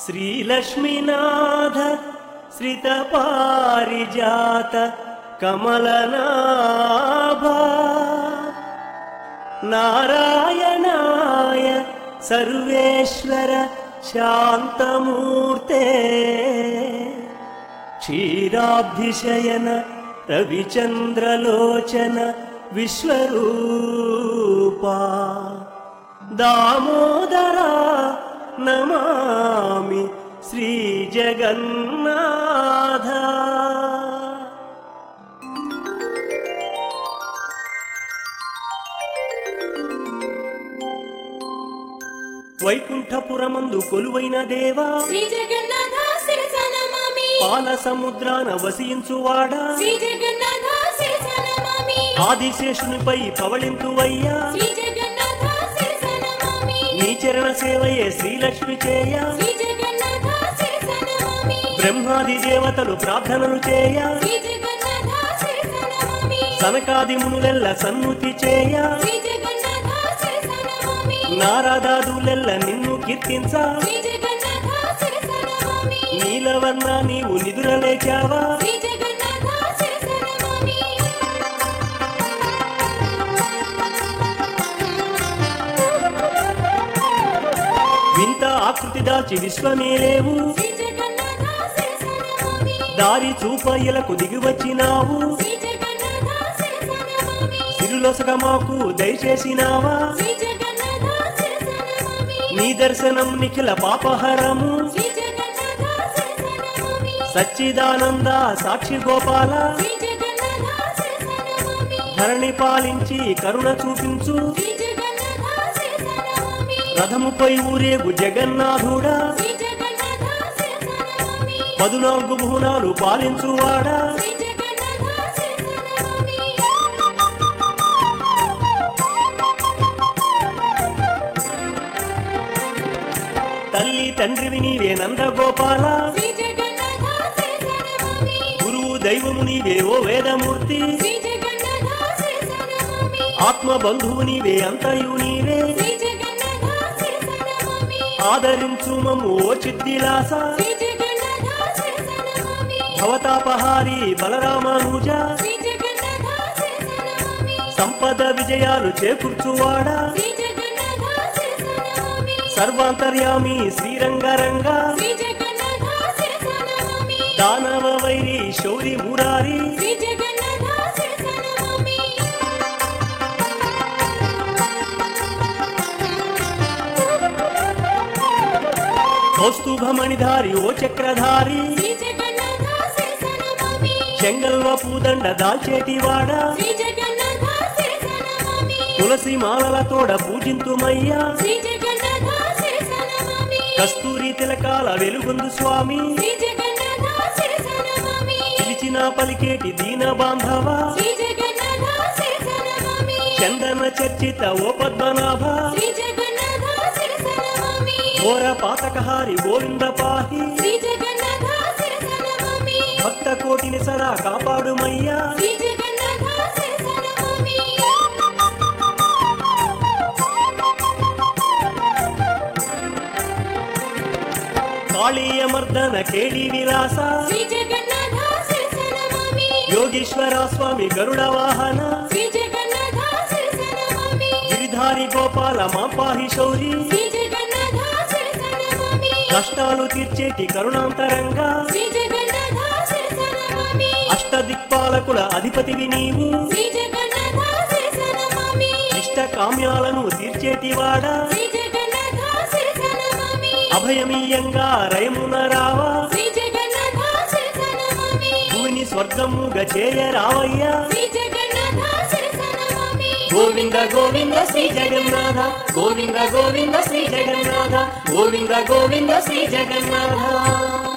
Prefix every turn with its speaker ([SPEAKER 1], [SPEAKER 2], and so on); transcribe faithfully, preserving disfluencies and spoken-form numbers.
[SPEAKER 1] श्रीलक्ष्मीनाथ श्रितपारिजात कमलनाभा नारायणाय सर्वेश्वर शान्तमूर्ते क्षीराब्धिशयन रविचन्द्रलोचन विश्वरूपा दामोदरा नमामि श्रीजगन्नाथ। వైకుంఠపురమందు కొలువైన దేవా
[SPEAKER 2] శ్రీ జగన్నాథ శిరస నమామి।
[SPEAKER 1] పాల సముద్రాన వసించువాడా
[SPEAKER 2] శ్రీ జగన్నాథ శిరస నమామి।
[SPEAKER 1] ఆదిశేషునిపై పవళింతువయ్యా
[SPEAKER 2] శ్రీ జగన్నాథ శిరస నమామి।
[SPEAKER 1] నీ చరణ సేవయే శ్రీలక్ష్మి చేయ
[SPEAKER 2] శ్రీ జగన్నాథ శిరస నమామి।
[SPEAKER 1] బ్రహ్మాది దేవతలు ప్రార్థనలు చేయ
[SPEAKER 2] శ్రీ జగన్నాథ శిరస నమామి।
[SPEAKER 1] సనకాది మునులెల్ల సన్నుతి చేయ
[SPEAKER 2] శ్రీ జగన్నాథ శిరస నమామి।
[SPEAKER 1] నారదాదులెల్ల నిన్ను కీర్తించ
[SPEAKER 2] శ్రీ జగన్నాథ శిరస నమామి।
[SPEAKER 1] నీలవర్ణ నీవు నిదురలేచావా
[SPEAKER 2] శ్రీ జగన్నాథ శిరస నమామి।
[SPEAKER 1] వింత ఆకృతి దాచి విశ్వమేలేవు
[SPEAKER 2] శ్రీ జగన్నాథ శిరస నమామి।
[SPEAKER 1] దారి చూపయ్యలకు దిగివచ్చినావు
[SPEAKER 2] శ్రీ జగన్నాథ శిరస నమామి।
[SPEAKER 1] సిరులొసగ మాకు దయచేసినావా
[SPEAKER 2] శ్రీ జగన్నాథ శిరస నమామి।
[SPEAKER 1] నీ దర్శనం నిఖిల పాపహరము
[SPEAKER 2] శ్రీ జగన్నాథ శిరస నమామి।
[SPEAKER 1] సచ్చిదానంద సాక్షి గోపాల
[SPEAKER 2] శ్రీ జగన్నాథ శిరస నమామి।
[SPEAKER 1] ధరణి పాలించి కరుణ చూపించు
[SPEAKER 2] శ్రీ జగన్నాథ శిరస నమామి।
[SPEAKER 1] రథముపై ఊరేగు జగన్నాథుడా
[SPEAKER 2] శ్రీ జగన్నాథ శిరస నమామి।
[SPEAKER 1] పదునాలుగు భువనాలు పాలించువాడా
[SPEAKER 2] శ్రీ జగన్నాథ శిరస నమామి।
[SPEAKER 1] తల్లి తండ్రివి నీవే నందగోపాల
[SPEAKER 2] శ్రీ జగన్నాథ శిరస నమామి।
[SPEAKER 1] గురువు దైవము నీవే ఓ వేదమూర్తి
[SPEAKER 2] శ్రీ జగన్నాథ శిరస నమామి।
[SPEAKER 1] ఆత్మ బంధువు నీవే అంతయు నీవే
[SPEAKER 2] శ్రీ జగన్నాథ శిరస నమామి।
[SPEAKER 1] ఆదరించు మమ్ము ఓ చిద్దిలాస
[SPEAKER 2] శ్రీ జగన్నాథ శిరస నమామి।
[SPEAKER 1] భవతాపహారి బలరామానుజ
[SPEAKER 2] శ్రీ జగన్నాథ శిరస నమామి।
[SPEAKER 1] సంపద విజయాలు చేకూర్చువాడా
[SPEAKER 2] శ్రీ జగన్నాథ శిరస నమామి।
[SPEAKER 1] సర్వాంతర్యామి శ్రీరంగరంగ
[SPEAKER 2] శ్రీ జగన్నాథ శిరస నమామి।
[SPEAKER 1] దానవ వైరి శౌరి మురారి
[SPEAKER 2] శ్రీ జగన్నాథ శిరస నమామి।
[SPEAKER 1] కౌస్తుభమణిధారి ఓ చక్రధారి
[SPEAKER 2] శ్రీ జగన్నాథ శిరస నమామి।
[SPEAKER 1] చెంగల్వ పూదండ దాల్చేటివాడా
[SPEAKER 2] శ్రీ జగన్నాథ శిరస నమామి।
[SPEAKER 1] తులసి మాలలతోడ పూజింతుమయ్యా
[SPEAKER 2] శ్రీ జగన్నాథ శిరస నమామి।
[SPEAKER 1] కస్తూరి తిలకాల వెలుగొందు స్వామి
[SPEAKER 2] శ్రీ జగన్నాథ శిరస నమామి।
[SPEAKER 1] పిలిచిన పలికేటి దీన బాంధవ
[SPEAKER 2] శ్రీ జగన్నాథ శిరస నమామి।
[SPEAKER 1] చందన చర్చిత ఓ పద్మనాభ
[SPEAKER 2] శ్రీ జగన్నాథ శిరస నమామి।
[SPEAKER 1] ఘోర పాతకహారి గోవింద పాహి
[SPEAKER 2] శ్రీ జగన్నాథ శిరస నమామి।
[SPEAKER 1] భక్త కోటిని సదా కాపాడుమయ్యా
[SPEAKER 2] శ్రీ జగన్నాథ శిరస నమామి।
[SPEAKER 1] కాళీయమర్దన కేళి విలాస
[SPEAKER 2] శ్రీ జగన్నాథ శిరస నమామి।
[SPEAKER 1] యోగీశ్వర స్వామి గరుడ వాహన
[SPEAKER 2] శ్రీ జగన్నాథ శిరస నమామి।
[SPEAKER 1] గిరిధారి గోపాల మాపాహి శౌరి
[SPEAKER 2] శ్రీ జగన్నాథ శిరస నమామి।
[SPEAKER 1] కష్టాలు తీర్చేటి కరుణాంతరంగా
[SPEAKER 2] శ్రీ జగన్నాథ శిరస నమామి।
[SPEAKER 1] అష్టదిక్పాలకుల అధిపతివి నీవు
[SPEAKER 2] శ్రీ జగన్నాథ శిరస నమామి।
[SPEAKER 1] ఇష్ట కామ్యాలను తీర్చేటివాడా
[SPEAKER 2] శ్రీ జగన్నాథ శిరస నమామి।
[SPEAKER 1] అభయమీయంగా రయమున రావా
[SPEAKER 2] శ్రీ జగన్నాథ శిరస నమామి।
[SPEAKER 1] భూమిని స్వర్గముగా చేయరావయ్యా
[SPEAKER 2] శ్రీ జగన్నాథ శిరస నమామి।
[SPEAKER 1] గోవింద గోవింద శ్రీ జగన్నాథ గోవింద గోవింద శ్రీ జగన్నాథ గోవింద గోవింద శ్రీ జగన్నాథ